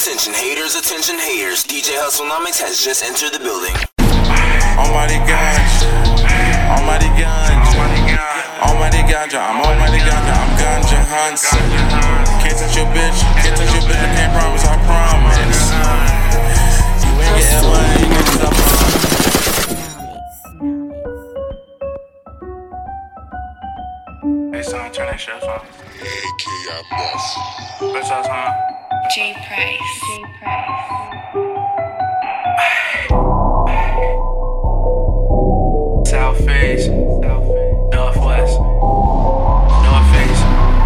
Attention haters. DJ Hustlenomics has just entered the building. Almighty ganja, Almighty ganja, Almighty ganja, I'm Almighty ganja, I'm ganja Hansen. Can't touch your bitch, I can't promise, I promise. You ain't getting money, niggas, I promise. Hey son, turn that shit off. What's up, son? J Price. South face, Northwest, North face.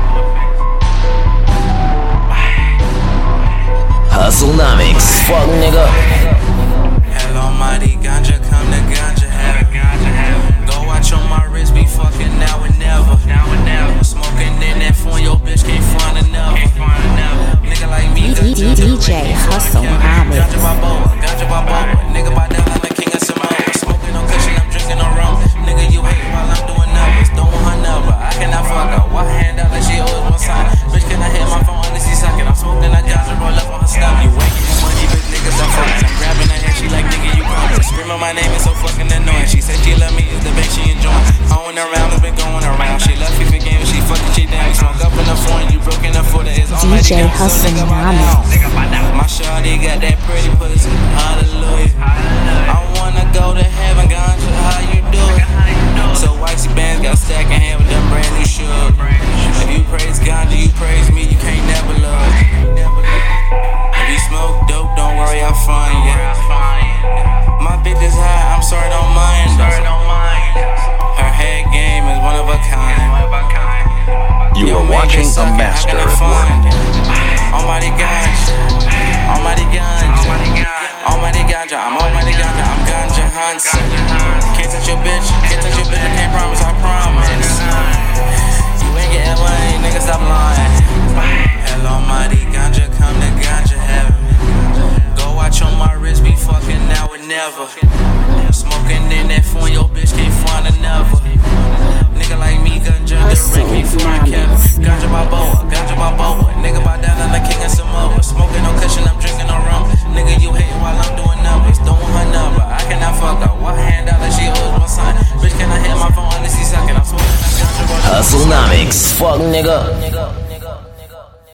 Hustlenomics. Fuck nigga. Hell almighty ganja, come to ganja heaven. Go watch on my wrist, be fucking now and never. Smoking in that phone, your bitch can't find another. Nigga like me, DJ Hustlenomics. Ganja Balboa, nigga by down, I'm the king of Samoa. Smoking on cushion, I'm drinking on rum. Nigga, you hate while I'm doing numbers. Don't want her number, I cannot fuck her. One hand out like she always one side. Bitch, can I hit my phone unless she sucking? I'm smoking that ganja, roll up on her stomach. You ain't getting money, but niggas I'm fine. I'm grabbing her head, she like, nigga, you promise. Screaming my name is so fucking annoying. She said she love me, is the bank she enjoying. Going around, it's been going around. She love FIFA game, she fucking she down. You smoke up in the phone, you broke in the foot. It's DJ Hustlenomics. My shawty got that pretty pussy, hallelujah. I wanna go to heaven, ganja, how you do it? So waxy bands got stacking hand with them brand new shoes. If you praise ganja, you praise me, you can't never love. If you smoke dope, don't worry, I'll find you. My bitch is high, I'm sorry, don't mind. Her head game is one of a kind. You are watching a master at work. Almighty ganja, Almighty ganja, Almighty ganja, I'm Almighty ganja, I'm ganja Hansen. Can't touch your bitch, I can't promise, I promise. You ain't getting money, nigga, stop lying. Hell almighty ganja, come to ganja heaven. Go watch on my wrist, be fucking now and never.